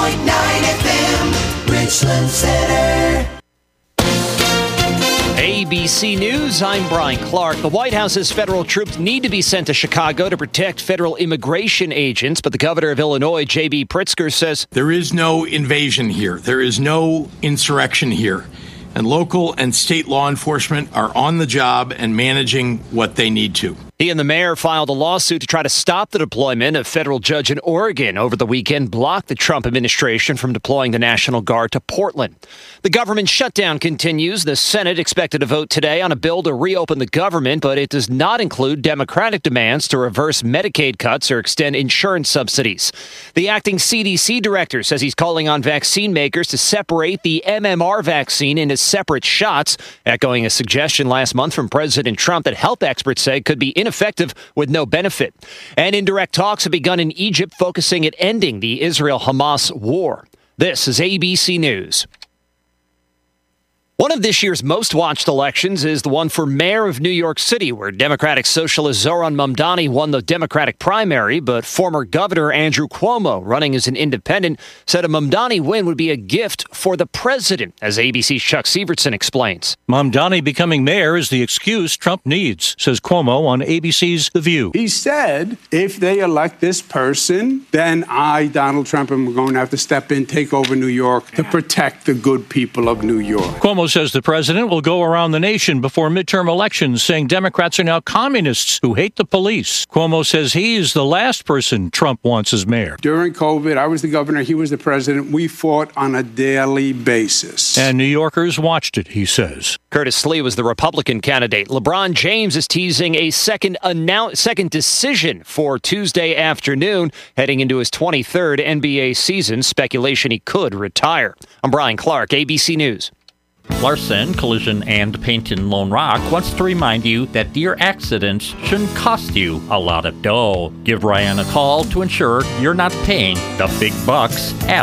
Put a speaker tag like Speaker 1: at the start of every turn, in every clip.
Speaker 1: FM, Richland Center.
Speaker 2: ABC News, I'm Brian Clark. The White House's federal troops need to be sent to Chicago to protect federal immigration agents, but the governor of Illinois, J.B. Pritzker, says
Speaker 3: there is no invasion here. There is no insurrection here. And local and state law enforcement are on the job and managing what they need to.
Speaker 2: He and the mayor filed a lawsuit to try to stop the deployment. A federal judge in Oregon over the weekend blocked the Trump administration from deploying the National Guard to Portland. The government shutdown continues. The Senate expected to vote today on a bill to reopen the government, but it does not include Democratic demands to reverse Medicaid cuts or extend insurance subsidies. The acting CDC director says he's calling on vaccine makers to separate the MMR vaccine into separate shots, echoing a suggestion last month from President Trump that health experts say could be ineffective with no benefit. And indirect talks have begun in Egypt, focusing at ending the Israel-Hamas war. This is ABC News. One of this year's most watched elections is the one for mayor of New York City, where Democratic Socialist Zohran Mamdani won the Democratic primary, but former Governor Andrew Cuomo, running as an independent, said a Mamdani win would be a gift for the president, as ABC's Chuck Sievertson explains.
Speaker 4: Mamdani becoming mayor is the excuse Trump needs, says Cuomo on ABC's The View.
Speaker 5: He said, if they elect this person, then I, Donald Trump, am going to have to step in, take over New York to protect the good people of New York.
Speaker 4: Cuomo says the president will go around the nation before midterm elections saying Democrats are now communists who hate the police. Cuomo says he is the last person Trump wants as mayor.
Speaker 5: During COVID, I was the governor, he was the president. We fought on a daily basis.
Speaker 4: And New Yorkers watched it, he says.
Speaker 2: Curtis Lee was the Republican candidate. LeBron James is teasing a second decision for Tuesday afternoon, heading into his 23rd NBA season. Speculation he could retire. I'm Brian Clark, ABC News.
Speaker 6: Larson Collision and Paint in Lone Rock wants to remind you that deer accidents shouldn't cost you a lot of dough. Give Ryan a call to ensure you're not paying the big bucks at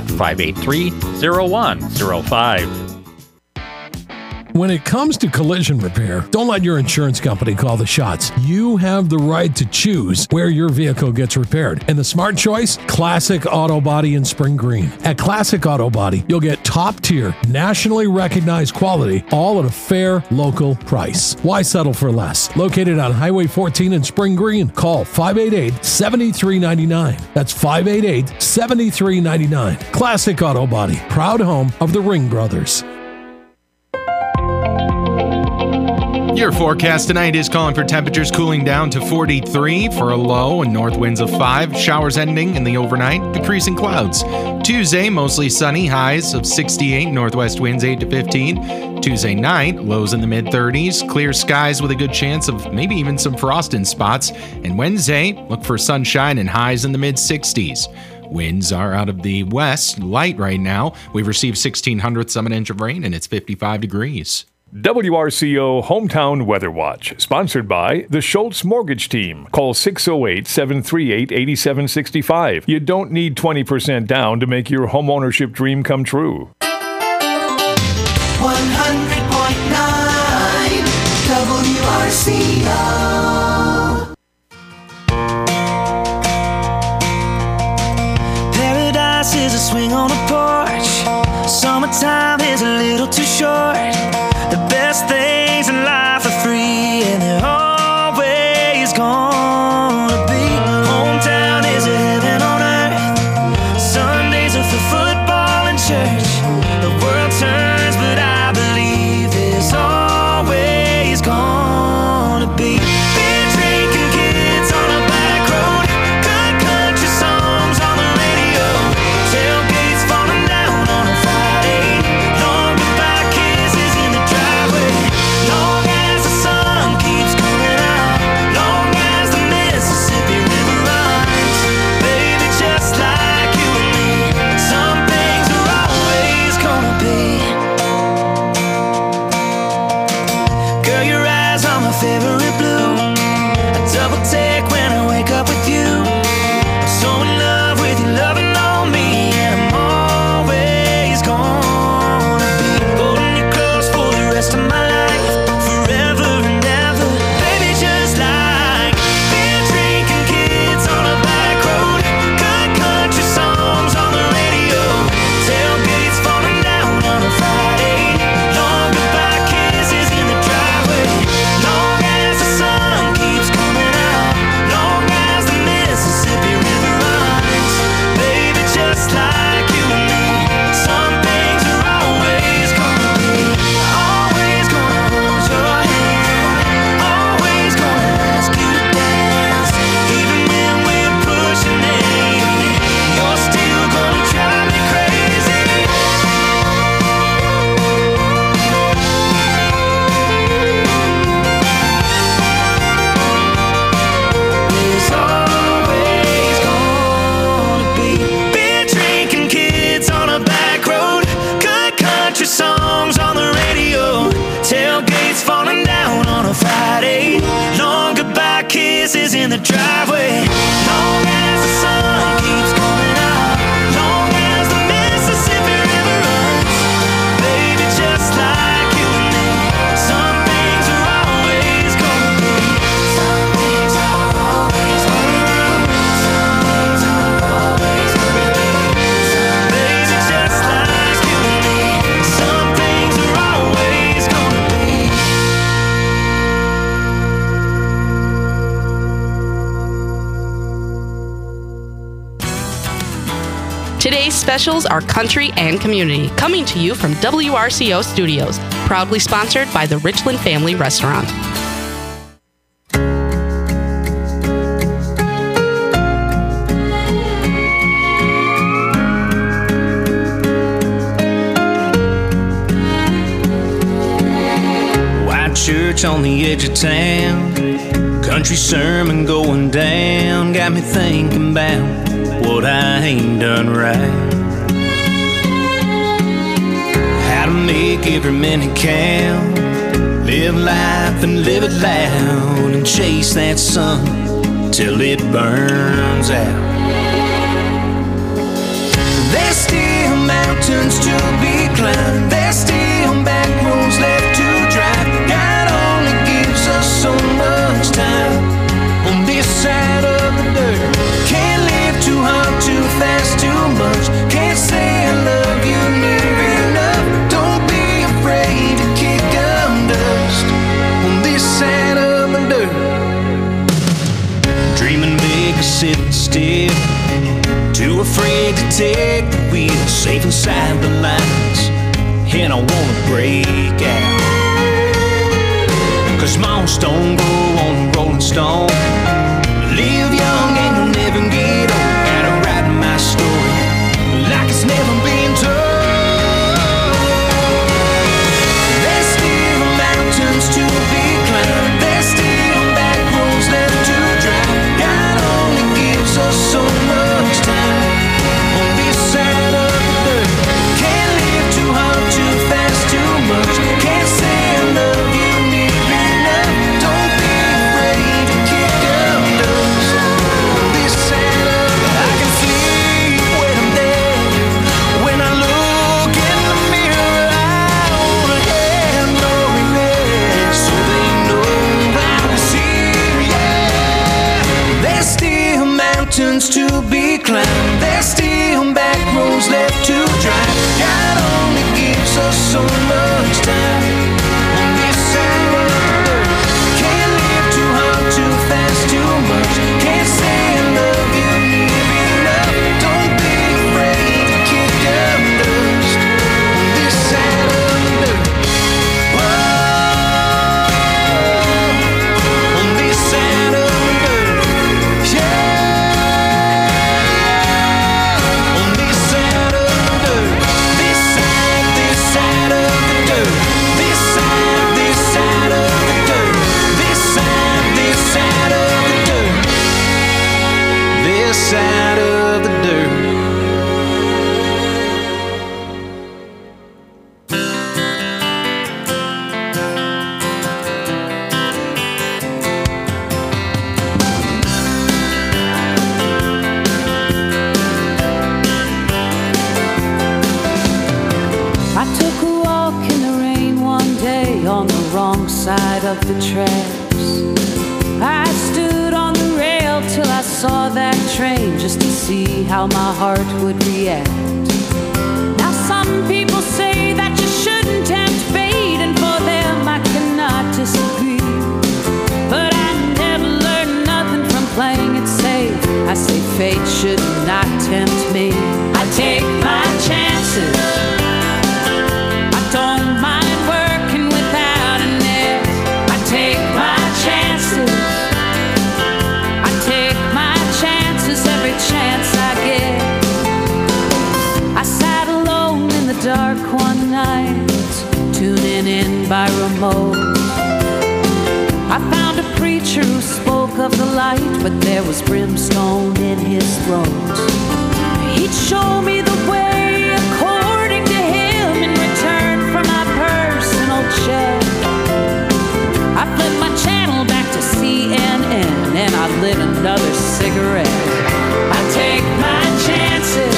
Speaker 6: 583-0105.
Speaker 7: When it comes to collision repair, don't let your insurance company call the shots. You have the right to choose where your vehicle gets repaired. And the smart choice? Classic Auto Body in Spring Green. At Classic Auto Body, you'll get top-tier, nationally recognized quality, all at a fair, local price. Why settle for less? Located on Highway 14 in Spring Green. Call 588-7399. That's 588-7399. Classic Auto Body, proud home of the Ring Brothers.
Speaker 8: Your forecast tonight is calling for temperatures cooling down to 43 for a low and north winds of 5. Showers ending in the overnight, decreasing clouds. Tuesday, mostly sunny, highs of 68, northwest winds 8 to 15. Tuesday night, lows in the mid-30s, clear skies with a good chance of maybe even some frost in spots. And Wednesday, look for sunshine and highs in the mid-60s. Winds are out of the west, light right now. We've received 1,600ths of an inch of rain, and it's 55 degrees.
Speaker 9: WRCO Hometown Weather Watch, sponsored by the Schultz Mortgage Team. Call 608-738-8765. You don't need 20% down to make your homeownership dream come true.
Speaker 1: 100.9 WRCO.
Speaker 10: Paradise is a swing on a porch. Summertime is a little too short. The best things in life are free, and they're always gonna be. Hometown is a heaven on earth. Sundays are for football and church. The world turns, but I believe there's always gonna be. Beer drinking kids on a back road. Good country songs on the radio. Tailgates falling down on a Friday. Long goodbye kisses in the driveway. Long as the sun keeps coming out, long as the Mississippi River runs, baby, just like you and me, some things are always gonna be. Some things are always gonna be. Some things are always gonna be. Baby, just like you and me, some things are always gonna be.
Speaker 11: Today's specials are country and community, coming to you from WRCO Studios, proudly sponsored by the Richland Family Restaurant.
Speaker 10: White church on the edge of town, country sermon going down, got me thinking about what I ain't done right. How to make every minute count, live life and live it loud, and chase that sun till it burns out. There's still mountains to be climbed, there's still back roads left to drive. God only gives us so much time on this side of the dirt. Can't live too hard, too fast, too much. Can't say I love you near enough. Don't be afraid to kick up dust on this side of the dirt. Dreaming big, sitting still, too afraid to take the wheel, safe inside the lines, and I wanna break out. 'Cause moss don't grow on a rolling stone. Live young and you'll never get old. Gotta write my story like it's never been told. There's still mountains to be climbed, there's still back roads left to drive. God only gives us so much time on this side of the dirt. Can't live too hard, too fast, too much. Can't say I love you near enough. Don't be afraid to kick up dust on this side of the dirt. I can sleep when I'm dead. When I look in the mirror, I wanna have no regrets, so they know I was here, yeah. There's still mountains to be climbed, there's still back roads left to drive. God only gives us so much time on this side of the dirt. Can't live too hard, too fast, too much. Can't say I love you near enough. Don't be afraid to kick up dust on this side of the dirt. Whoa, on this side of the dirt, yeah. On this side of the dirt, this side of the dirt, this side of the dirt, this side of the dirt, this side of the dirt.
Speaker 12: I took a walk in the rain one day on the wrong side of the tracks. I stood on the rail till I saw that train just to see how my heart would react. Now some people say that you shouldn't tempt fate, and for them I cannot disagree. But I never learned nothing from playing it safe. I say fate should not tempt me. I take my chances. I don't mind working without a net. I take my chances. I take my chances every chance I get. I sat alone in the dark one night, tuning in by remote. I found a preacher who spoke of the light, but there was brimstone in his throat. He'd show me the way according to him in return for my personal check. I flipped my channel back to CNN and I lit a another cigarette. I take my chances.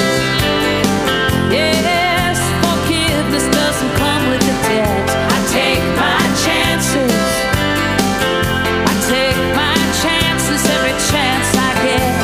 Speaker 12: Yes, forgiveness doesn't come with a debt. I take my chances. I take my chances every chance I get.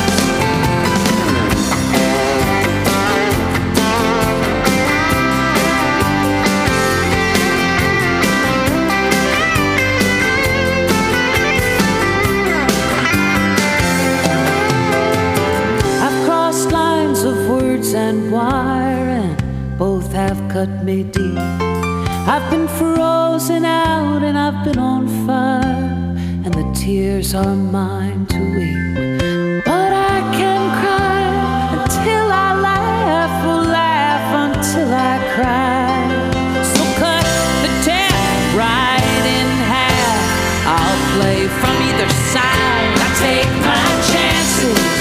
Speaker 12: And wire, and both have cut me deep. I've been frozen out and I've been on fire, and the tears are mine to weep. But I can cry until I laugh, or laugh until I cry. So cut the deck right in half. I'll play from either side. I take my chances.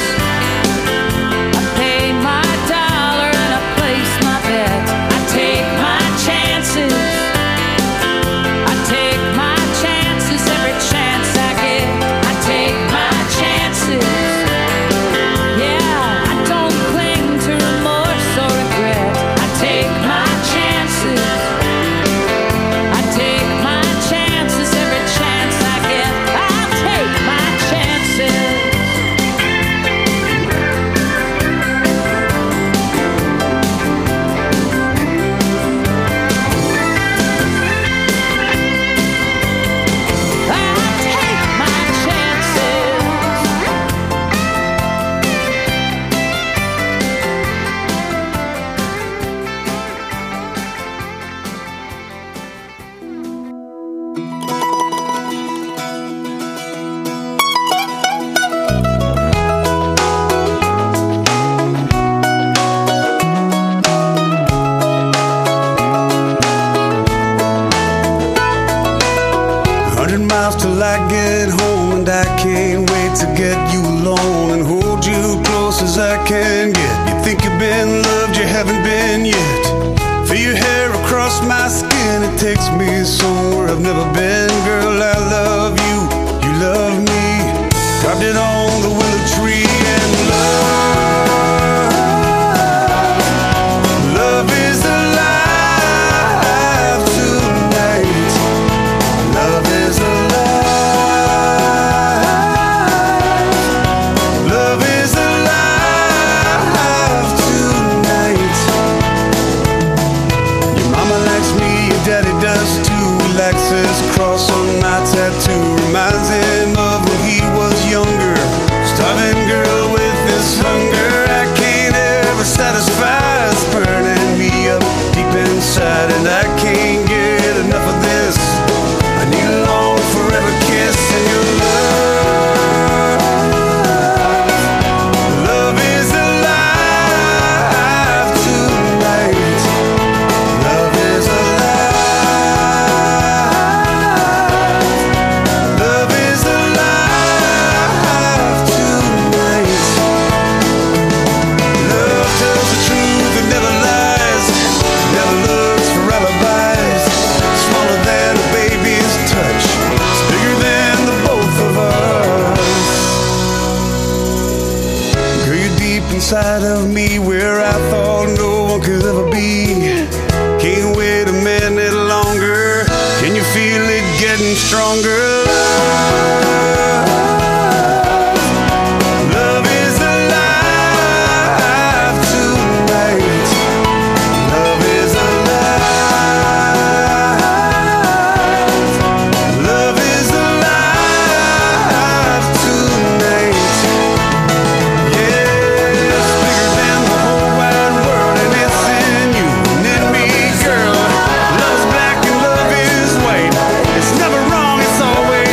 Speaker 13: Till I get home, and I can't wait to get you alone and hold you close as I can get. You think you've been loved, you haven't been yet. Feel your hair across my skin, it takes me somewhere I've never been. Girl, I love you, you love me. Carved it on the willow tree, and love is alive tonight. Love is alive. Cross on my tattoo reminds him of when he was younger. Starving girl with this hunger I can't ever satisfy. It's burning me up deep inside, and I can't get enough of this. I need a long forever kiss and your love. Love is alive tonight. Love is alive. Inside of me where I thought no one could ever be. Can't wait a minute longer. Can you feel it getting stronger? Love is alive tonight. Love is alive. Love is alive tonight. It's never wrong, it's always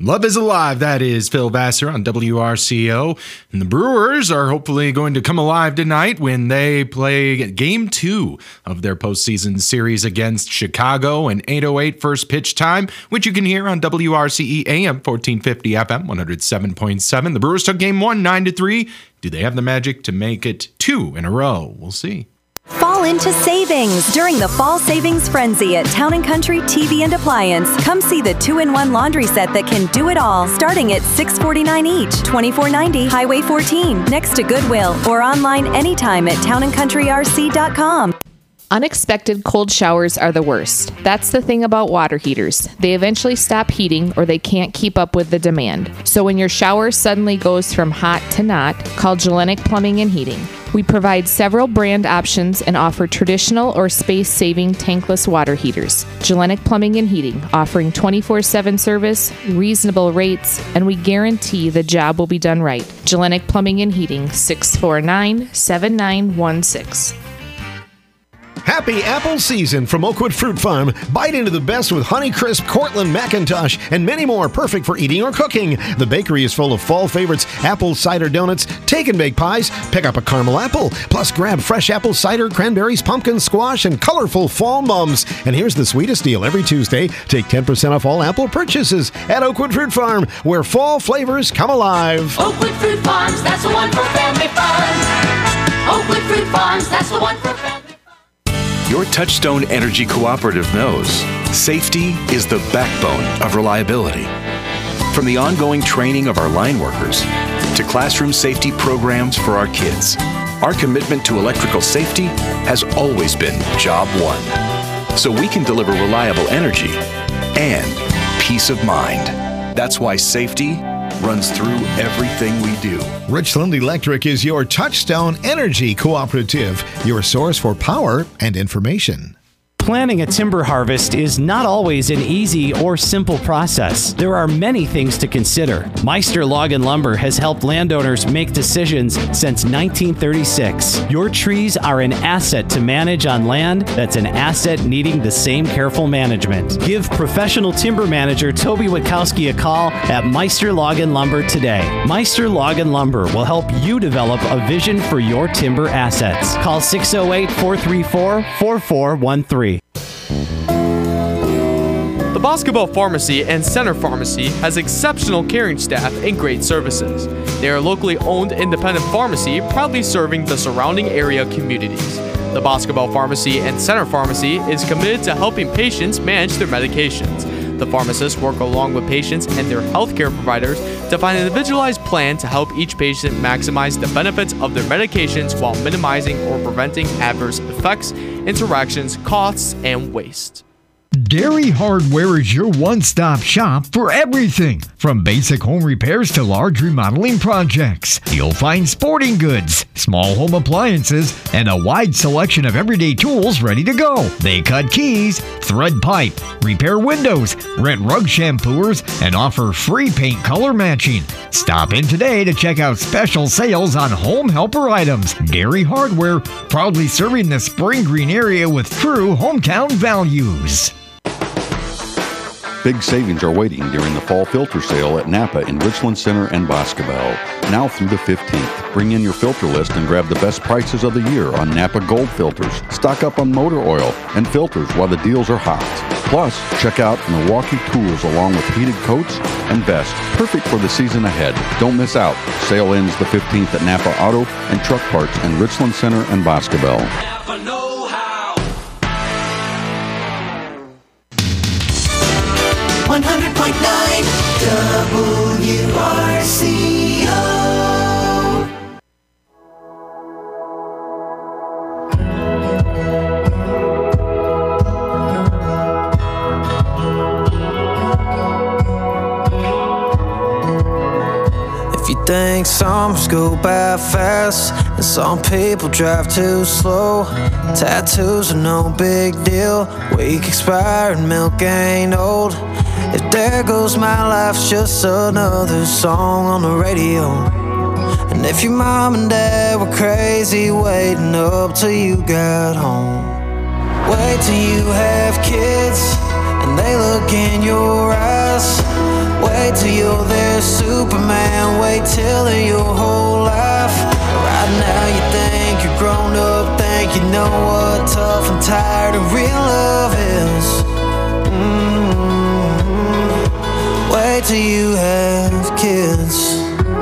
Speaker 8: Love is alive. That is Phil Vassar on WRCO. And the Brewers are hopefully going to come alive tonight when they play Game 2 of their postseason series against Chicago, an 8:08 first pitch time, which you can hear on WRCE AM 1450 FM 107.7. The Brewers took Game 1 9-3. Do they have the magic to make it 2 in a row? We'll see.
Speaker 14: Fall into savings during the Fall Savings Frenzy at Town & Country TV and Appliance. Come see the 2-in-1 laundry set that can do it all, starting at $649 each, $24.90, Highway 14, next to Goodwill, or online anytime at townandcountryrc.com.
Speaker 15: Unexpected cold showers are the worst. That's the thing about water heaters. They eventually stop heating or they can't keep up with the demand. So when your shower suddenly goes from hot to not, call Gellenic Plumbing and Heating. We provide several brand options and offer traditional or space-saving tankless water heaters. Gellenic Plumbing and Heating, offering 24/7 service, reasonable rates, and we guarantee the job will be done right. Gellenic Plumbing and Heating, 649-7916.
Speaker 16: Happy apple season from Oakwood Fruit Farm. Bite into the best with Honeycrisp, Cortland, McIntosh, and many more perfect for eating or cooking. The bakery is full of fall favorites, apple cider donuts, take and bake pies, pick up a caramel apple, plus grab fresh apple cider, cranberries, pumpkin, squash, and colorful fall mums. And here's the sweetest deal. Every Tuesday, take 10% off all apple purchases at Oakwood Fruit Farm, where fall flavors come alive.
Speaker 1: Oakwood Fruit Farms, that's the one for family fun. Oakwood Fruit Farms, that's the one for family fun.
Speaker 17: Your Touchstone Energy Cooperative knows safety is the backbone of reliability. From the ongoing training of our line workers to classroom safety programs for our kids, our commitment to electrical safety has always been job one. So we can deliver reliable energy and peace of mind. That's why safety runs through everything we do.
Speaker 16: Richland Electric is your Touchstone Energy Cooperative, your source for power and information.
Speaker 18: Planning a timber harvest is not always an easy or simple process. There are many things to consider. Meister Log and Lumber has helped landowners make decisions since 1936. Your trees are an asset to manage on land that's an asset needing the same careful management. Give professional timber manager Toby Witkowski a call at Meister Log and Lumber today. Meister Log and Lumber will help you develop a vision for your timber assets. Call 608-434-4413.
Speaker 19: The Boscobel Pharmacy and Center Pharmacy has exceptional caring staff and great services. They are a locally owned independent pharmacy proudly serving the surrounding area communities. The Boscobel Pharmacy and Center Pharmacy is committed to helping patients manage their medications. The pharmacists work along with patients and their healthcare providers to find an individualized plan to help each patient maximize the benefits of their medications while minimizing or preventing adverse effects, interactions, costs, and waste.
Speaker 20: Dairy Hardware is your one-stop shop for everything, from basic home repairs to large remodeling projects. You'll find sporting goods, small home appliances, and a wide selection of everyday tools ready to go. They cut keys, thread pipe, repair windows, rent rug shampooers, and offer free paint color matching. Stop in today to check out special sales on home helper items. Dairy Hardware, proudly serving the Spring Green area with true hometown values.
Speaker 21: Big savings are waiting during the fall filter sale at Napa in Richland Center and Boscobel. Now through the 15th. Bring in your filter list and grab the best prices of the year on Napa Gold filters. Stock up on motor oil and filters while the deals are hot. Plus, check out Milwaukee tools along with heated coats and vests. Perfect for the season ahead. Don't miss out. Sale ends the 15th at Napa Auto and Truck Parts in Richland Center and Boscobel.
Speaker 1: 100.9 WRCO.
Speaker 10: If you think summers go by fast and some people drive too slow, tattoos are no big deal. Week expired, milk ain't old. If there goes my life's just another song on the radio. And if your mom and dad were crazy waiting up till you got home, wait till you have kids and they look in your eyes. Wait till
Speaker 3: you're their Superman. Wait till they're your whole life. Right now you think you're grown up, think you know what tough and tired of real love is. Wait till you have kids.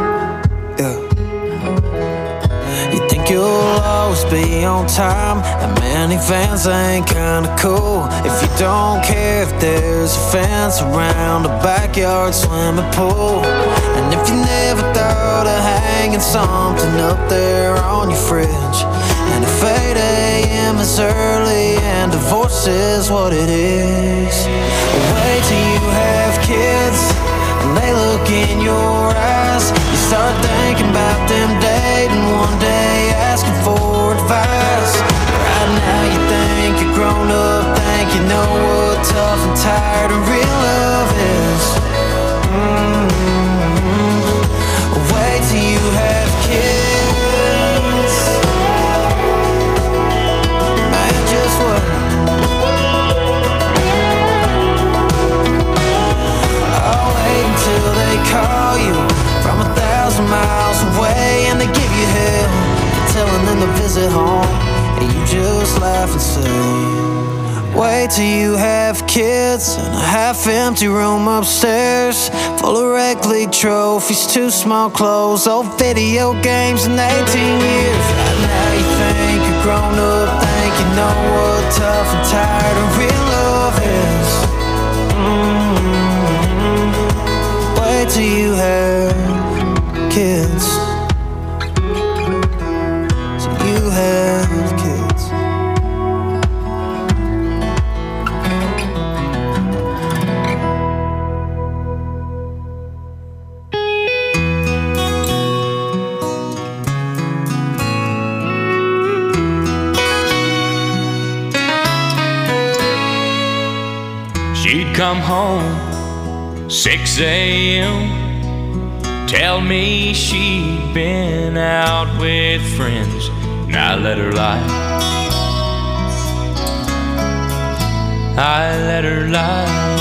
Speaker 3: You think you'll always be on time, and many fans ain't kinda cool. If you don't care if there's a fence around a backyard swimming pool, and if you never thought of hanging something up there on your fridge, and if 8 a.m. is early and divorce is what it is. Wait till you have kids and they look in your eyes. You start thinking about them dating one day, asking for advice. Right now you think you're grown up, think you know what tough and tired of real love is. Wait till you have kids. Man, just wait. I'll wait until they call you from 1,000 miles away and they give you hell for telling them to visit home, and you just laugh and say, wait till you have kids in a half-empty room upstairs, full of rec league trophies, 2 small clothes, old video games, and 18 years. Right now you think you're grown up, think you know what tough and tired of real love is. Wait till you have kids. Till you have kids.
Speaker 22: She'd come home 6 a.m. Tell me she'd been out with friends, and I let her lie. I let her lie.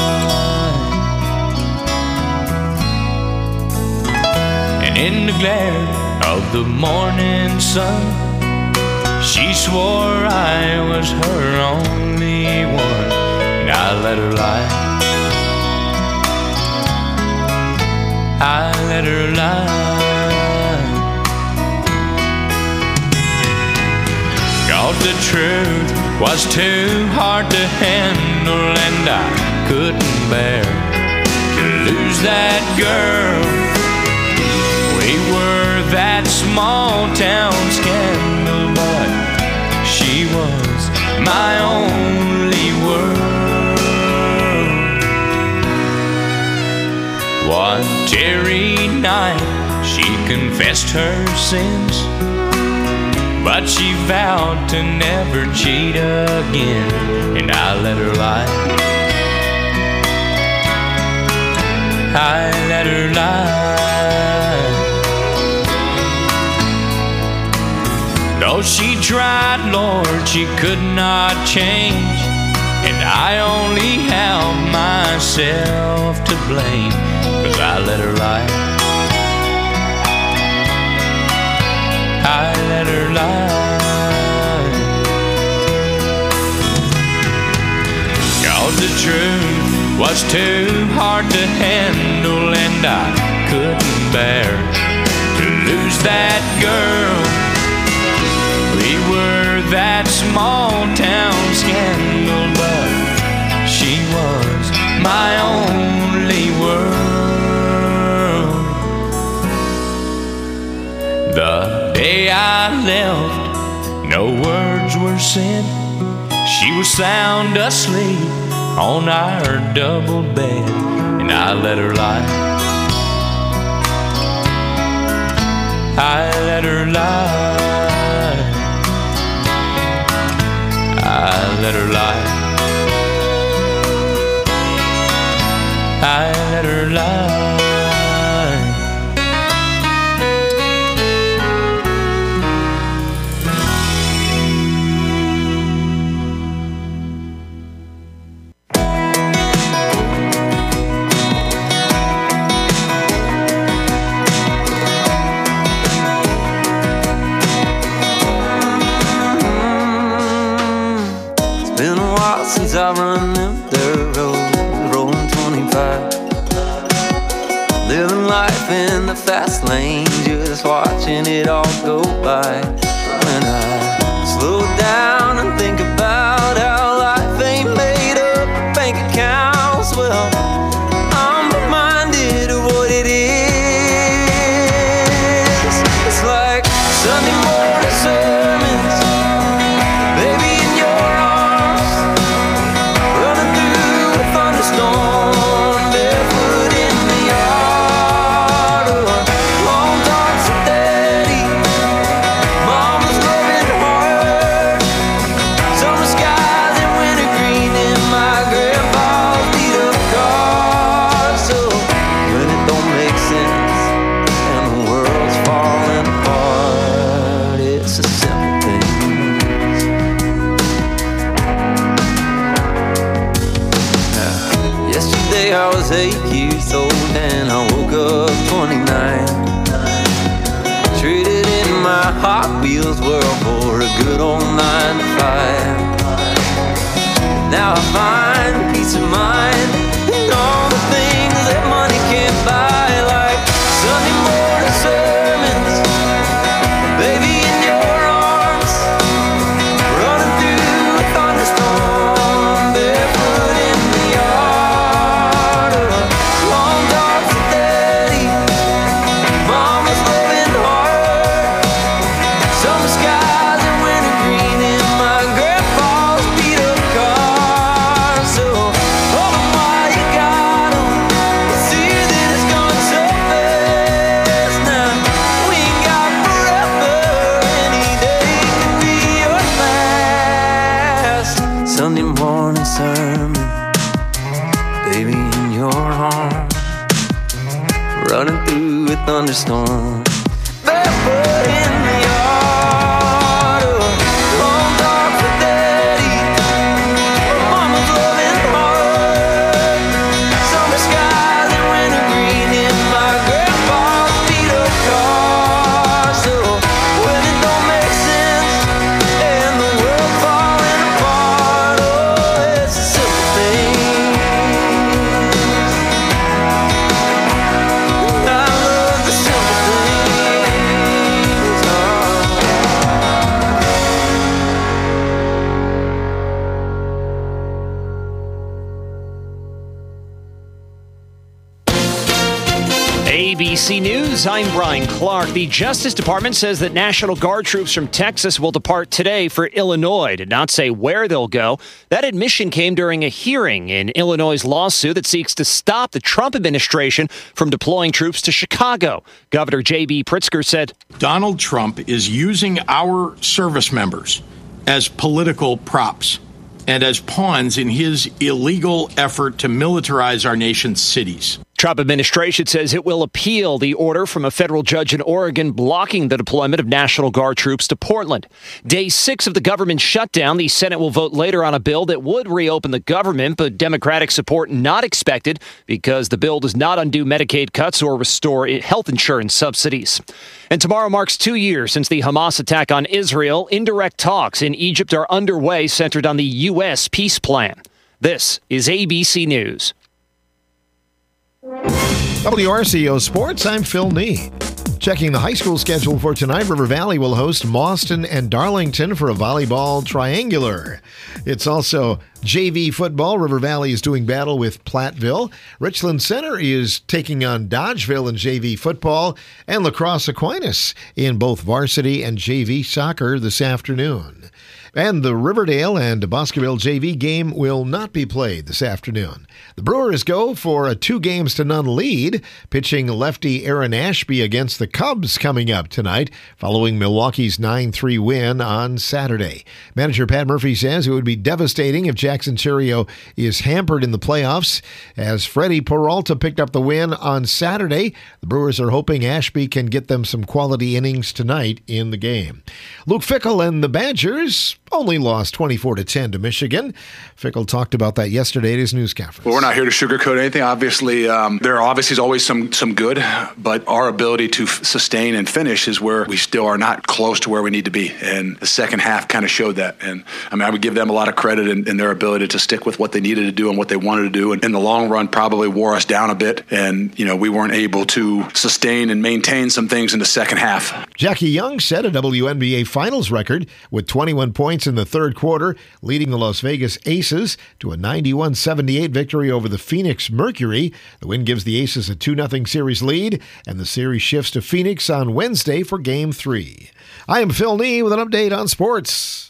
Speaker 22: And in the glare of the morning sun, she swore I was her only one, and I let her lie. I let her lie. 'Cause the truth was too hard to handle, and I couldn't bear to lose that girl. We were that small town scandal, but she was my only world. One teary night she confessed her sins, but she vowed to never cheat again, and I let her lie. I let her lie. Though she tried, Lord, she could not change, and I only have myself to blame, 'cause I let her lie. I let her lie. 'Cause the truth was too hard to handle, and I couldn't bear to lose that girl. We were that small town scandal, but she was my only world. The day I left, no words were said. She was sound asleep on our double bed, and I let her lie. I let her lie. I let her lie. I let her lie.
Speaker 3: I run them dirt roads, rolling 25. Living life in the fast lane, just watching it all go by. When I slow down and think about how life ain't made up of bank accounts, well, I'm reminded of what it is. It's like Sunday morning sermons, baby in your arms, running through a thunderstorm, barefoot in the yard, or long talks with daddy, mama's loving heart, summer skies and winter green in my grandpa's beat up car. So when it don't make sense and the world's falling apart, it's a simple thing. Yesterday I was 8 years old and I woke up 29. Traded in my Hot Wheels world for a good old 9 to 5. Now I find peace of mind in all the things that money can't buy, like Sunday morning sermons, baby in your arms, running through a thunderstorm, barefoot in the yard, or long dogs with daddy, mama's loving heart, summer skies and winter green in my grandpa's beat up car. So hold 'em while you got 'em, see that it's gone so fast. Now we ain't got forever, any day could be your last. Sunday morning sermon, baby in your arms, running through a thunderstorm, barefoot in the yard, or long dogs with daddy, mama's loving heart, summer skies and winter green in my grandpa's beat up car. So when it don't make sense and the world falling apart, oh, it's a simple thing. I love the simple things.
Speaker 2: ABC News, I'm Brian Clark. The Justice Department says that National Guard troops from Texas will depart today for Illinois. Did not say where they'll go. That admission came during a hearing in Illinois' lawsuit that seeks to stop the Trump administration from deploying troops to Chicago. Governor J.B. Pritzker said,
Speaker 4: Donald Trump is using our service members as political props and as pawns in his illegal effort to militarize our nation's cities.
Speaker 2: Trump administration says it will appeal the order from a federal judge in Oregon blocking the deployment of National Guard troops to Portland. Day 6 of the government shutdown, the Senate will vote later on a bill that would reopen the government, but Democratic support not expected because the bill does not undo Medicaid cuts or restore health insurance subsidies. And tomorrow marks 2 years since the Hamas attack on Israel. Indirect talks in Egypt are underway, centered on the U.S. peace plan. This is ABC News.
Speaker 16: WRCO Sports, I'm Phil Nee. Checking the high school schedule for tonight, River Valley will host Mauston and Darlington for a volleyball triangular. It's also JV football. River Valley is doing battle with Platteville. Richland Center is taking on Dodgeville in JV football. And La Crosse Aquinas in both varsity and JV soccer this afternoon. And the Riverdale and Boscoville JV game will not be played this afternoon. The Brewers go for a 2-0 lead, pitching lefty Aaron Ashby against the Cubs coming up tonight, following Milwaukee's 9-3 win on Saturday. Manager Pat Murphy says it would be devastating if Jackson Terrio is hampered in the playoffs. As Freddie Peralta picked up the win on Saturday, the Brewers are hoping Ashby can get them some quality innings tonight in the game. Luke Fickell and the Badgers only lost 24-10 to Michigan. Fickle talked about that yesterday at his news conference.
Speaker 5: Well, we're not here to sugarcoat anything. Obviously, there are always some good, but our ability to sustain and finish is where we still are not close to where we need to be. And the second half kind of showed that. And I mean, I would give them a lot of credit in their ability to stick with what they needed to do and what they wanted to do. And in the long run, probably wore us down a bit. And, we weren't able to sustain and maintain some things in the second half.
Speaker 16: Jackie Young set a WNBA Finals record with 21 points in the third quarter, leading the Las Vegas Aces to a 91-78 victory over the Phoenix Mercury. The win gives the Aces a 2-0 series lead, and the series shifts to Phoenix on Wednesday for Game 3. I am Phil Nee with an update on sports.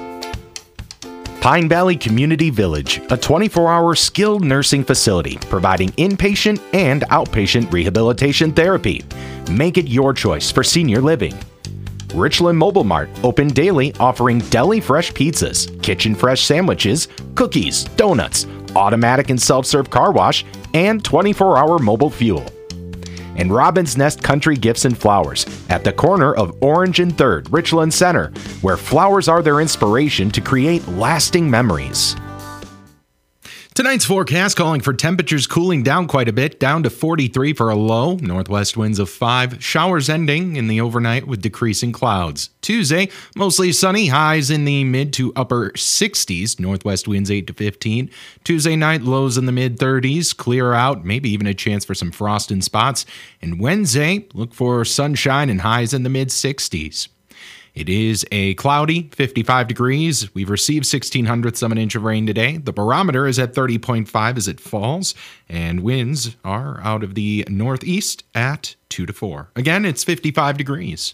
Speaker 8: Pine Valley Community Village, a 24-hour skilled nursing facility providing inpatient and outpatient rehabilitation therapy. Make it your choice for senior living. Richland Mobile Mart, open daily, offering deli fresh pizzas, kitchen fresh sandwiches, cookies, donuts, automatic and self-serve car wash, and 24-hour mobile fuel. And Robin's Nest Country Gifts and Flowers at the corner of Orange and 3rd, Richland Center, where flowers are their inspiration to create lasting memories. Tonight's forecast calling for temperatures cooling down quite a bit, down to 43 for a low, northwest winds of 5, showers ending in the overnight with decreasing clouds. Tuesday, mostly sunny, highs in the mid to upper 60s, northwest winds 8 to 15. Tuesday night, lows in the mid 30s, clear out, maybe even a chance for some frost in spots. And Wednesday, look for sunshine and highs in the mid 60s. It is a cloudy 55 degrees. We've received 0.16 of an inch of rain today. The barometer is at 30.5 as it falls, and winds are out of the northeast at 2 to 4. Again, it's 55 degrees.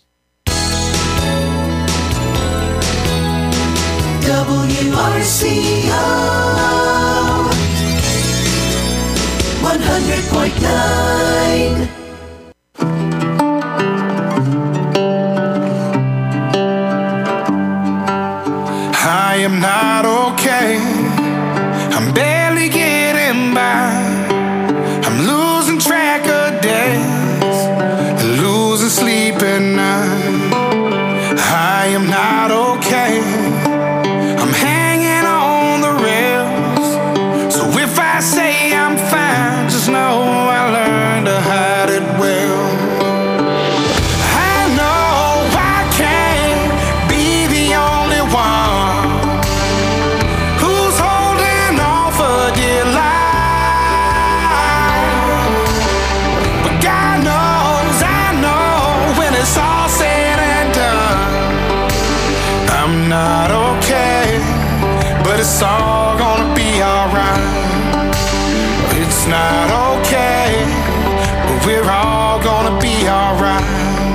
Speaker 1: WRCO 100.9.
Speaker 13: I am not okay. I'm barely getting by. I'm losing track of days, losing sleep at night. I am not okay. I'm hanging on the rails. So if I say I'm fine, just know I learned to hide it well. I know I can't be the only one who's holding on for dear life. But God knows, I know, when it's all said and done, I'm not okay, but it's all gonna be alright. It's not okay, but we're all gonna be alright.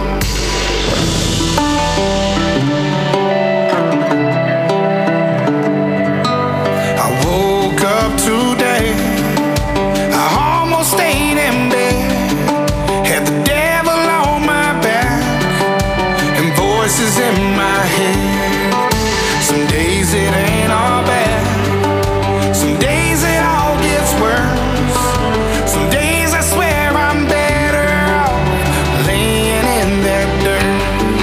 Speaker 13: I woke up today, I almost stayed in bed, had the devil on my back and voices in my head. Some days it ain't all bad, some days it all gets worse. Some days I swear I'm better off laying in that dirt.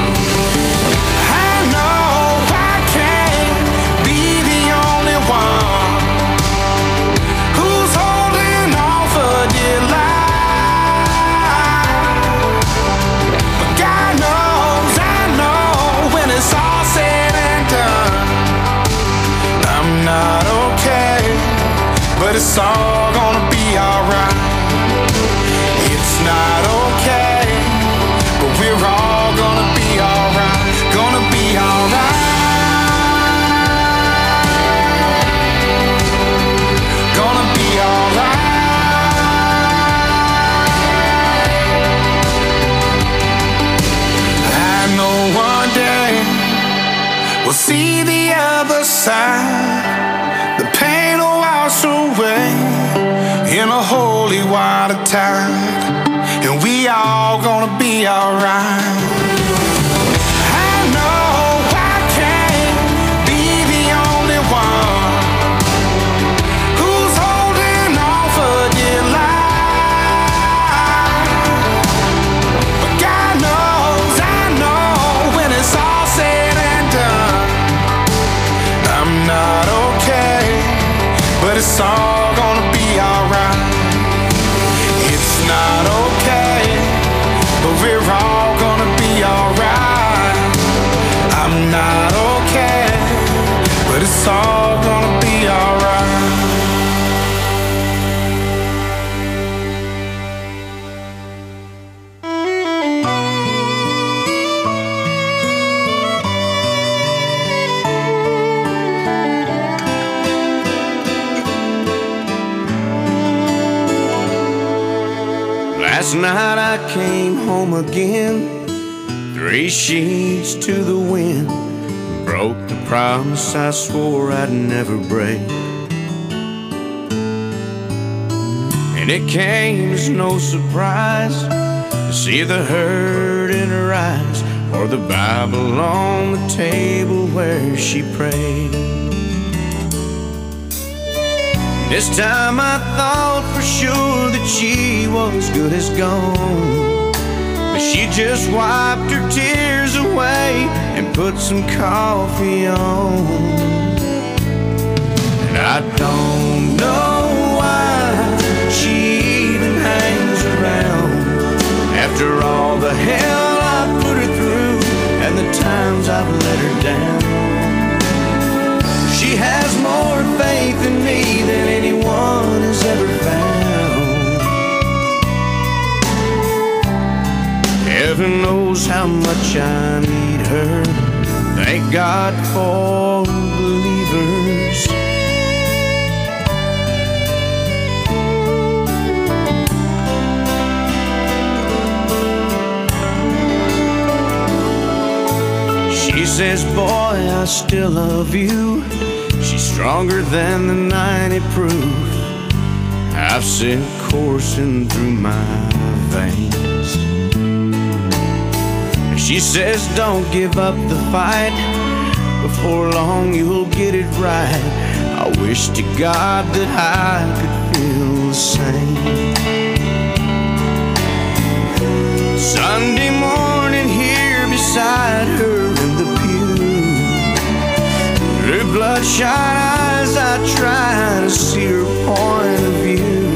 Speaker 13: I know I can't be the only one who's holding on for dear life. But God knows, I know, when it's all said and done, I'm not okay, but it's all gonna be alright. It's not okay, but we're all gonna be alright. Gonna be alright. Gonna be alright. I know one day we'll see the other side. The pain will wash away in a holy water tide, and we all gonna be alright. I know I can't be the only one who's holding on for dear life. But God knows, I know, when it's all said and done,
Speaker 3: Last night I came home again, 3 sheets to the wind. Broke the promise I swore I'd never break. And it came as no surprise to see the hurt in her eyes, or the Bible on the table where she prayed. This time I thought for sure that she was good as gone, but she just wiped her tears away and put some coffee on. And I don't know why she even hangs around, after all the hell I put her through and the times I've let her down. She has more faith in me than anyone has ever found. Heaven knows how much I need her. Thank God for believers. She says, boy, I still love you. She's stronger than the 90 proof I've sent coursing through my veins. She says, don't give up the fight. Before long you'll get it right. I wish to God that I could feel the same. Sunday morning here beside her in the pew, through bloodshot eyes I try to see her point of view.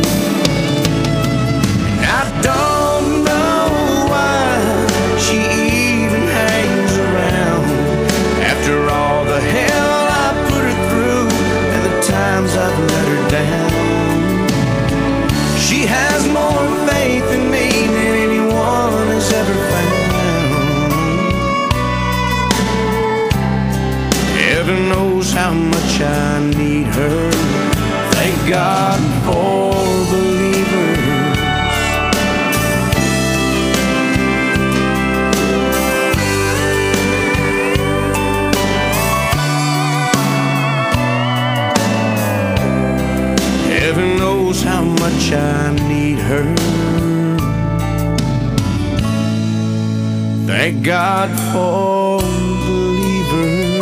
Speaker 3: And I don't know why she even hangs around, after all the hell I put her through and the times I've let her down. She has more faith in me than anyone has ever found. Heaven knows how much I need her. Thank God for believers. Heaven knows how much I need her. Thank God for believers.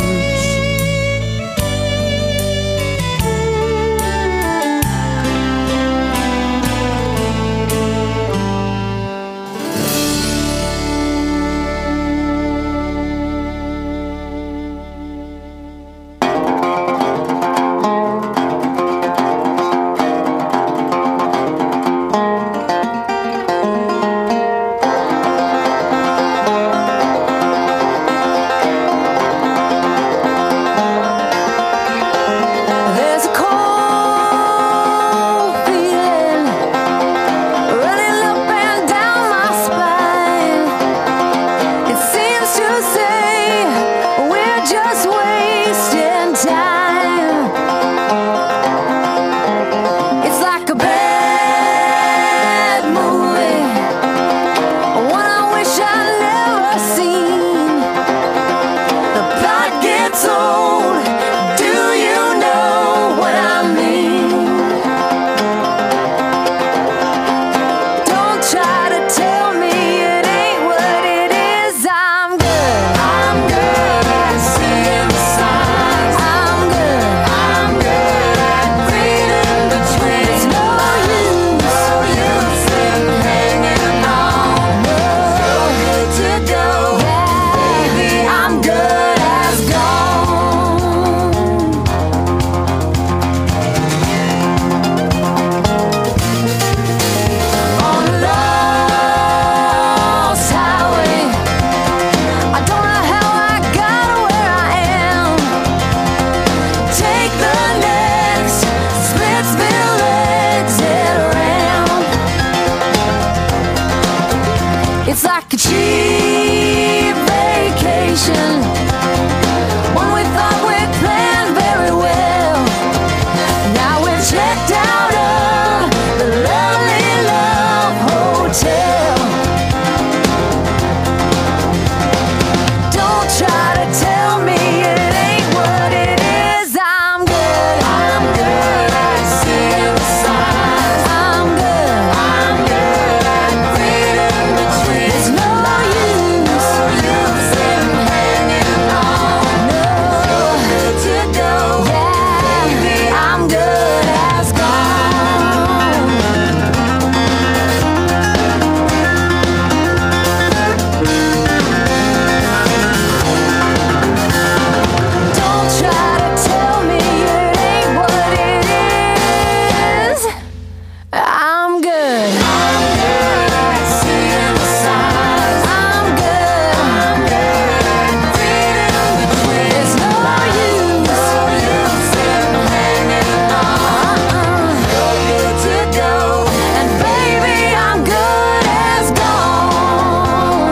Speaker 12: I'm good. I'm good. Seeing the signs. I'm good. I'm good. Reading between. It's no use in hanging on. You're good to go. And baby, I'm good as gone.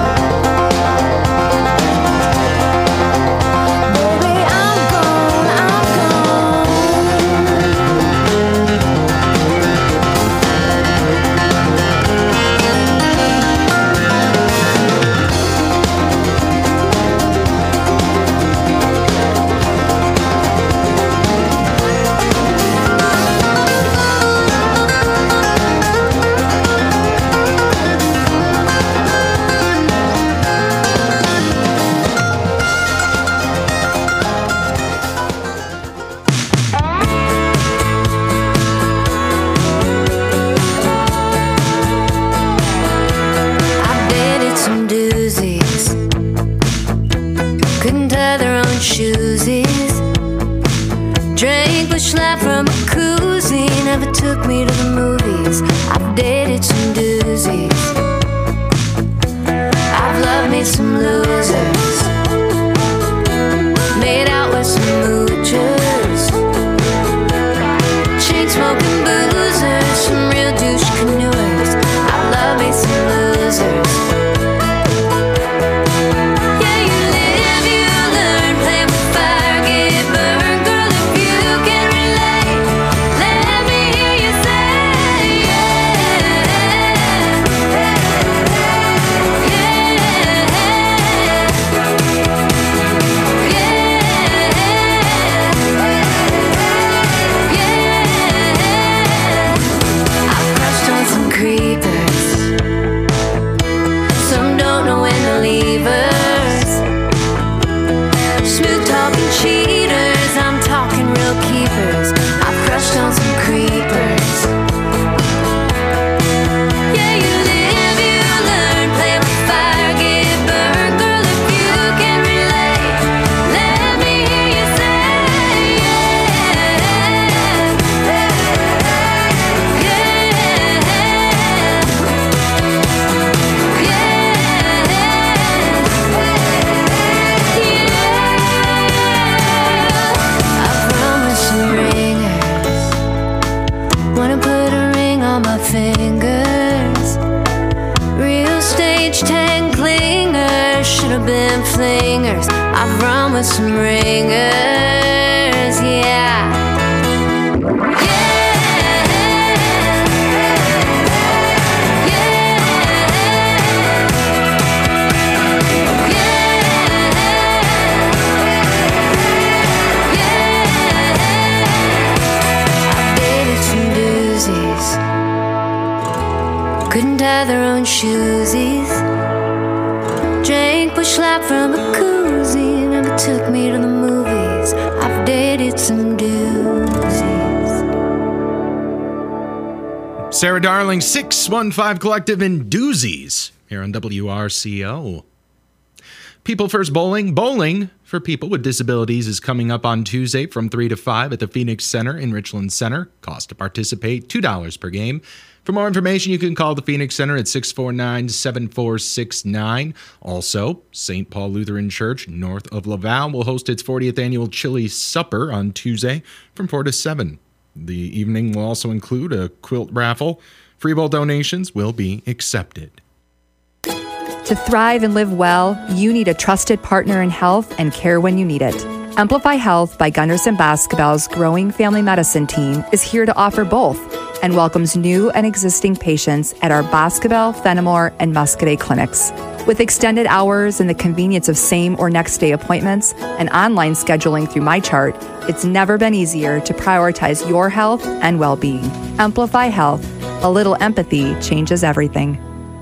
Speaker 12: Baby, I'm gone. I'm gone. I've dated some doozies. Couldn't tie their own shoesies. Drank Busch Light from a koozie. Never took me to the movies. I've dated some doozies. I've loved me some losers. Made out with some moochers. Chain smoking boozers. Some real douche canoers. I've loved me some losers. Yeah, you live, you learn, play with fire, get burned. Girl, if you can relate, let me hear you say, I've crushed on some creepers. Some don't know when to leave us. Smooth talking cheaters, I'm talking real keepers. I've crushed on some creepers. Yeah, you live, you learn, play with fire, get burned. Girl, if you can relate, let me hear you say, I've run with some ringers. Wanna put a ring on my fingers. Real stage 10 clingers. Should've been flingers. I've run with some ringers, yeah. I've dated some doozies. Couldn't tie their own shoesies. Drank Busch Light from a koozie. Never took me to the movies. I've dated some doozies.
Speaker 8: Sarah Darling, 615 Collective and Doozies here on WRCO. People First Bowling. Bowling for people with disabilities is coming up on Tuesday from 3 to 5 at the Phoenix Center in Richland Center. Cost to participate, $2 per game. For more information, you can call the Phoenix Center at 649-7469. Also, St. Paul Lutheran Church, north of Laval, will host its 40th annual Chili Supper on Tuesday from 4 to 7. The evening will also include a quilt raffle. Free bowl donations will be accepted.
Speaker 6: To thrive and live well, you need a trusted partner in health and care when you need it. Amplify Health by Gunderson Basketball's growing family medicine team is here to offer both and welcomes new and existing patients at our Boscobel, Fenimore, and Muscadet clinics. With extended hours and the convenience of same or next day appointments and online scheduling through MyChart, it's never been easier to prioritize your health and well-being. Amplify Health. A little empathy changes everything.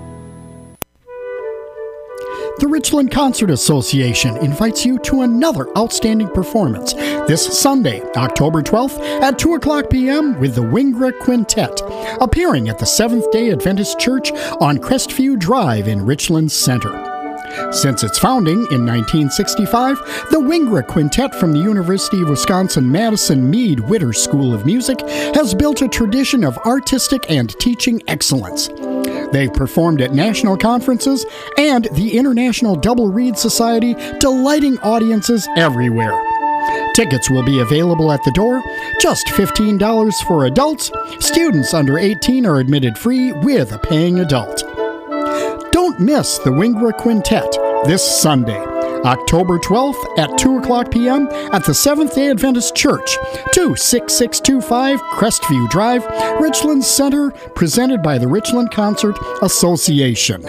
Speaker 7: The Richland Concert Association invites you to another outstanding performance this Sunday, October 12th at 2 o'clock p.m. with the Wingra Quintet, appearing at the Seventh-day Adventist Church on Crestview Drive in Richland Center. Since its founding in 1965, the Wingra Quintet from the University of Wisconsin-Madison Mead Witter School of Music has built a tradition of artistic and teaching excellence. They've performed at national conferences and the International Double Reed Society, delighting audiences everywhere. Tickets will be available at the door, just $15 for adults. Students under 18 are admitted free with a paying adult. Don't miss the Wingra Quintet this Sunday, October 12th at 2 o'clock p.m. at the Seventh-day Adventist Church, 26625 Crestview Drive, Richland Center, presented by the Richland Concert Association.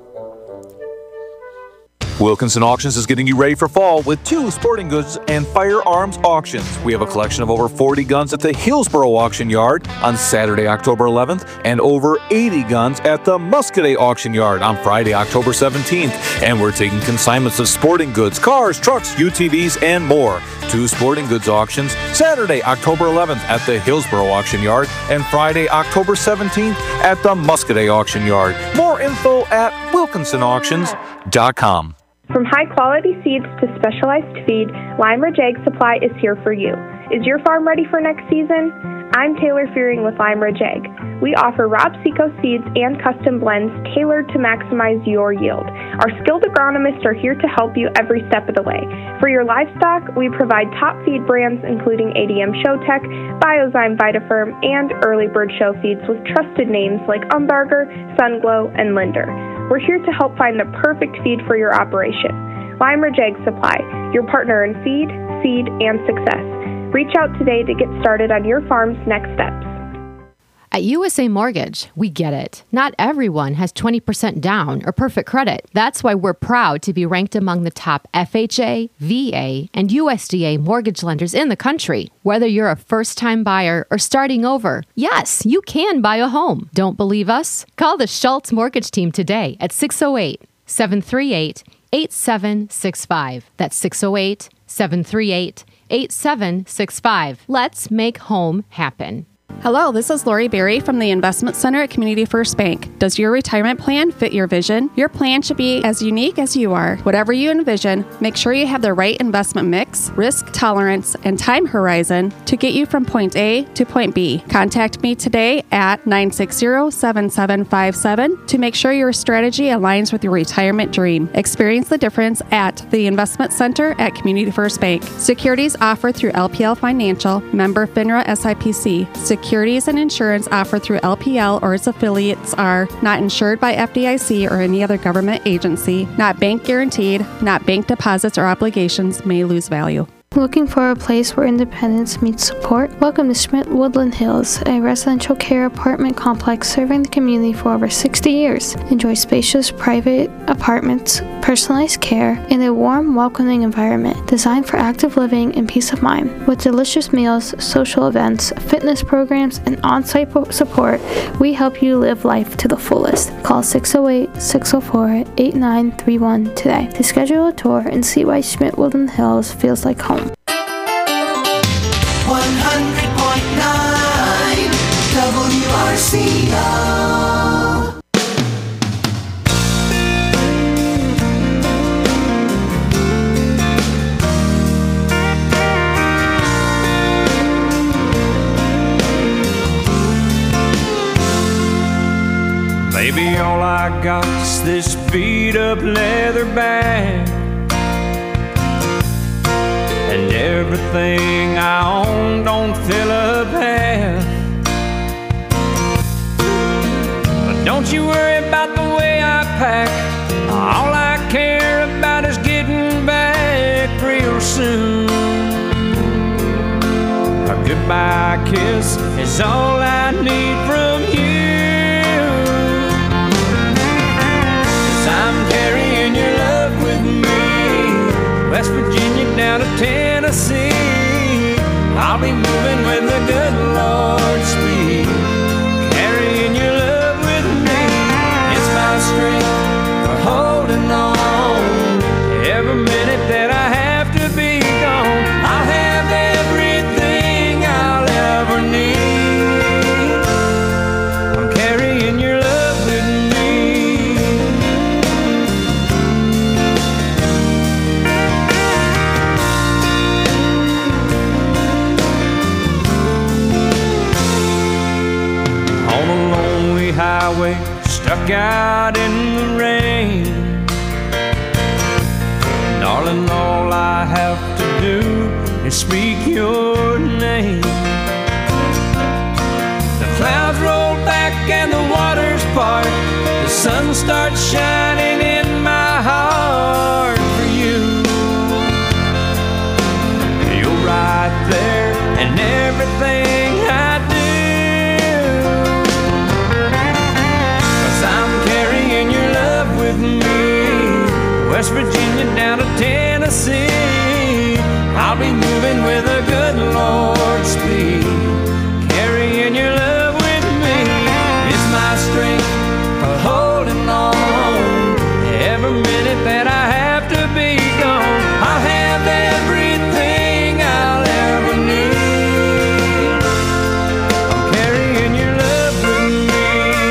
Speaker 9: Wilkinson Auctions is getting you ready for fall with 2 sporting goods and firearms auctions. We have a collection of over 40 guns at the Hillsboro Auction Yard on Saturday, October 11th, and over 80 guns at the Muscadet Auction Yard on Friday, October 17th. And we're taking consignments of sporting goods, cars, trucks, UTVs, and more. 2 sporting goods auctions, Saturday, October 11th at the Hillsboro Auction Yard, and Friday, October 17th at the Muscadet Auction Yard. More info at wilkinsonauctions.com.
Speaker 11: From high-quality seeds to specialized feed, Lime Ridge Ag Supply is here for you. Is your farm ready for next season? I'm Taylor Fearing with Lime Ridge Ag. We offer Rob Seco seeds and custom blends tailored to maximize your yield. Our skilled agronomists are here to help you every step of the way. For your livestock, we provide top feed brands including ADM Showtech, Biozyme Vitaferm, and Early Bird Show feeds with trusted names like Umbarger, Sunglow, and Linder. We're here to help find the perfect feed for your operation. Lime Ridge Ag Supply, your partner in feed, seed, and success. Reach out today to get started on your farm's next steps.
Speaker 23: At USA Mortgage, we get it. Not everyone has 20% down or perfect credit. That's why we're proud to be ranked among the top FHA, VA, and USDA mortgage lenders in the country. Whether you're a first-time buyer or starting over, yes, you can buy a home. Don't believe us? Call the Schultz Mortgage Team today at 608-738-8765. That's 608-738-8765. Let's make home happen.
Speaker 24: Hello, this is Lori Berry from the Investment Center at Community First Bank. Does your retirement plan fit your vision? Your plan should be as unique as you are. Whatever you envision, make sure you have the right investment mix, risk tolerance, and time horizon to get you from point A to point B. Contact me today at 960-7757 to make sure your strategy aligns with your retirement dream. Experience the difference at the Investment Center at Community First Bank. Securities offered through LPL Financial, member FINRA SIPC. Securities and insurance offered through LPL or its affiliates are not insured by FDIC or any other government agency, not bank guaranteed, not bank deposits or obligations may lose value.
Speaker 25: Looking for a place where independence meets support? Welcome to Schmidt Woodland Hills, a residential care apartment complex serving the community for over 60 years. Enjoy spacious private apartments, personalized care, and a warm, welcoming environment designed for active living and peace of mind. With delicious meals, social events, fitness programs, and on-site support, we help you live life to the fullest. Call 608-604-8931 today to schedule a tour and see why Schmidt Woodland Hills feels like home.
Speaker 1: 100.9 WRCO.
Speaker 22: Maybe all I got's this beat up leather bag, and everything I own don't fill up half. But don't you worry about the way I pack. All I care about is getting back real soon. A goodbye kiss is all I need from you. 'Cause I'm carrying your love with me, West Virginia down to Tennessee. I'll be moving when the good Lord speaks. Carrying your love with me, it's my strength for holding on. Every minute that I have to be gone, I'll have everything I'll ever need. I'm carrying your love with me.
Speaker 10: highway, stuck out in the rain. Darling, all I have to do is speak your name. The clouds roll back and the waters part. The sun starts shining in my heart for you. You're right there in everything I do. 'Cause I'm carrying your love with me, West Virginia down to Tennessee. I'll be moving with a good Lord speed, carrying your love with me. It's my strength for holding on. Every minute that I have to be gone, I'll have everything I'll ever need. I'm carrying your love with me.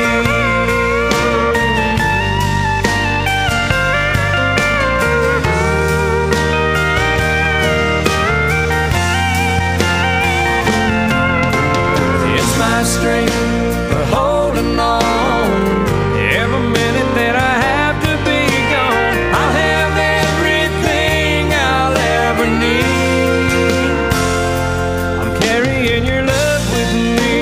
Speaker 10: It's my strength for holding on. Every minute that I have to be gone, I'll have everything I'll ever need. I'm carrying your love with me.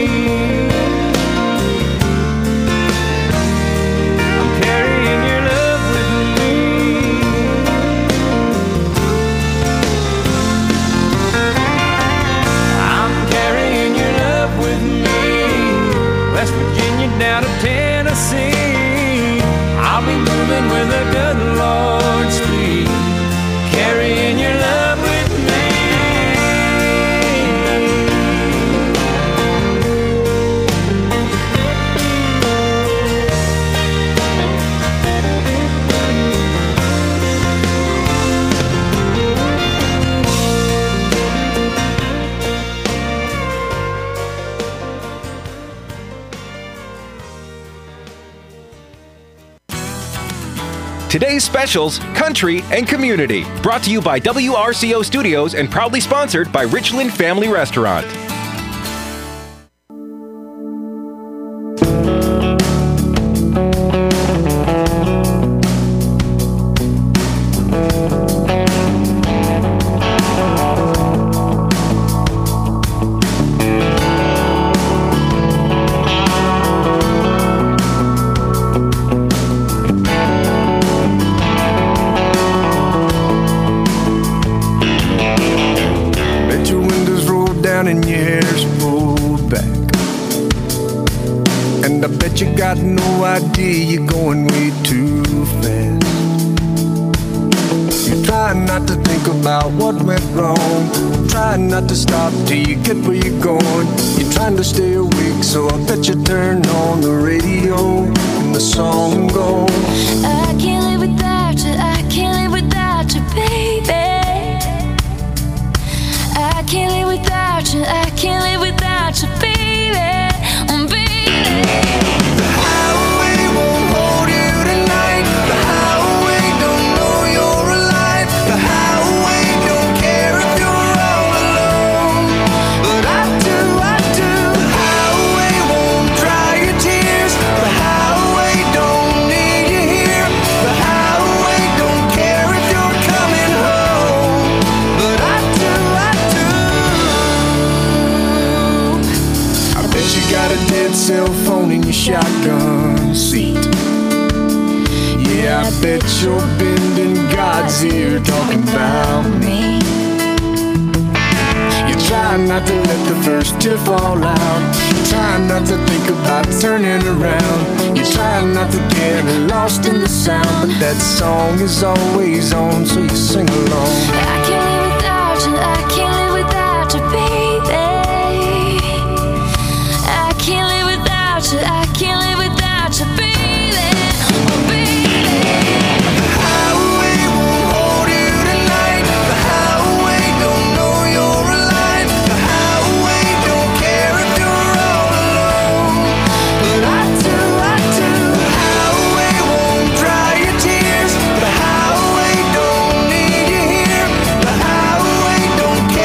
Speaker 10: I'm carrying your love with me. I'm carrying your love with me. West Virginia down to Tennessee. I'll be moving with a good Lord speed, carrying your love with me.
Speaker 14: Today's specials, country and community. Brought to you by WRCO Studios and proudly sponsored by Richland Family Restaurant.
Speaker 13: Bet your windows roll down and your hair's pulled back. And I bet you got no idea you're going way too fast. You're trying not to think about what went wrong, trying not to stop till you get where you're going. You're trying to stay awake, so I bet you turn on the radio and the song goes,
Speaker 15: I can't live without you, I can't live without you, baby. I can't live without you, I can't live without you, baby.
Speaker 13: The highway won't hold you tonight. The highway don't know you're alive. The highway don't care if you're all alone. But I do, I do. The highway won't dry your tears. The highway don't need you here. The highway don't care if you're coming home. But I do, I do. I bet you got a dead cell phone in your shotgun seat. Yeah, I bet you're bending God's ear talking about me. You're trying not to let the first tear fall out. You're trying not to think about turning around. You're trying not to get lost in the sound. But that song is always on, so you sing along.
Speaker 15: I can't live without you, I can't live without you, baby. I can't live without you, I can't live without you, baby. Oh, baby.
Speaker 13: The highway won't hold you tonight. The highway don't know you're alive. The highway don't care if you're all alone. But I do, I do. The highway won't dry your tears. The highway don't need you here. The highway don't care.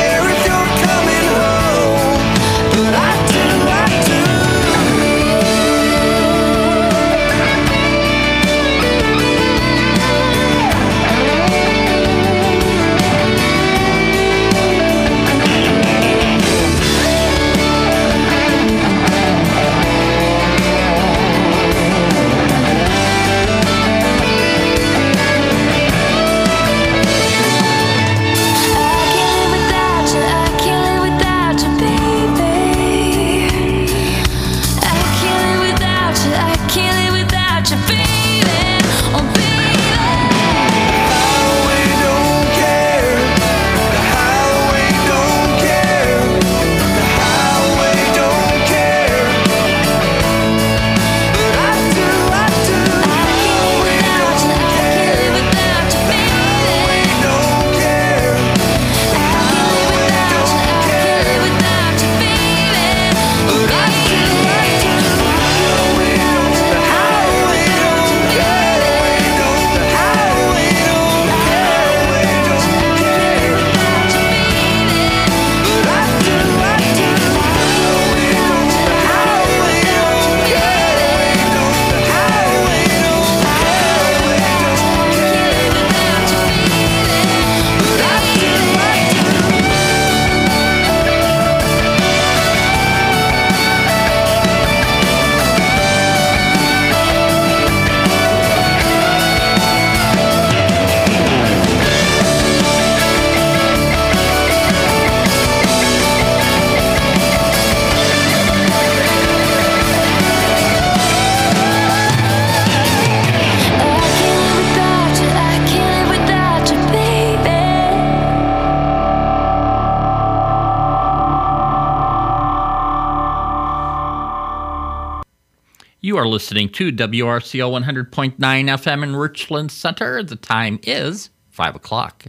Speaker 17: You are listening to WRCO 100.9 FM in Richland Center. The time is 5 o'clock.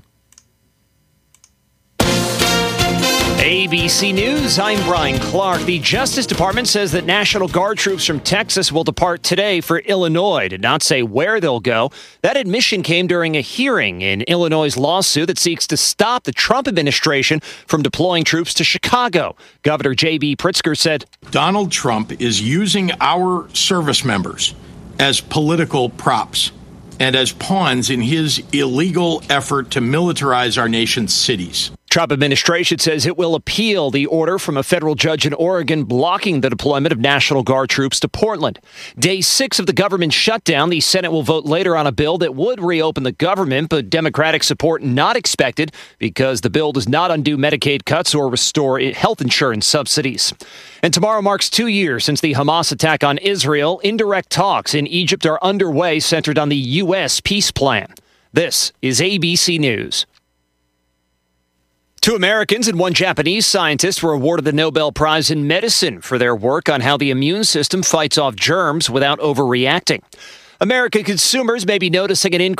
Speaker 2: ABC News, I'm Brian Clark. The Justice Department says that National Guard troops from Texas will depart today for Illinois. Did not say where they'll go. That admission came during a hearing in Illinois' lawsuit that seeks to stop the Trump administration from deploying troops to Chicago. Governor J.B. Pritzker said,
Speaker 4: Donald Trump is using our service members as political props and as pawns in his illegal effort to militarize our nation's cities.
Speaker 2: Trump administration says it will appeal the order from a federal judge in Oregon blocking the deployment of National Guard troops to Portland. Day 6 of the government shutdown, the Senate will vote later on a bill that would reopen the government, but Democratic support not expected because the bill does not undo Medicaid cuts or restore health insurance subsidies. And tomorrow marks 2 years since the Hamas attack on Israel. Indirect talks in Egypt are underway, centered on the U.S. peace plan. This is ABC News. 2 Americans and 1 Japanese scientist were awarded the Nobel Prize in Medicine for their work on how the immune system fights off germs without overreacting. American consumers may be noticing an increase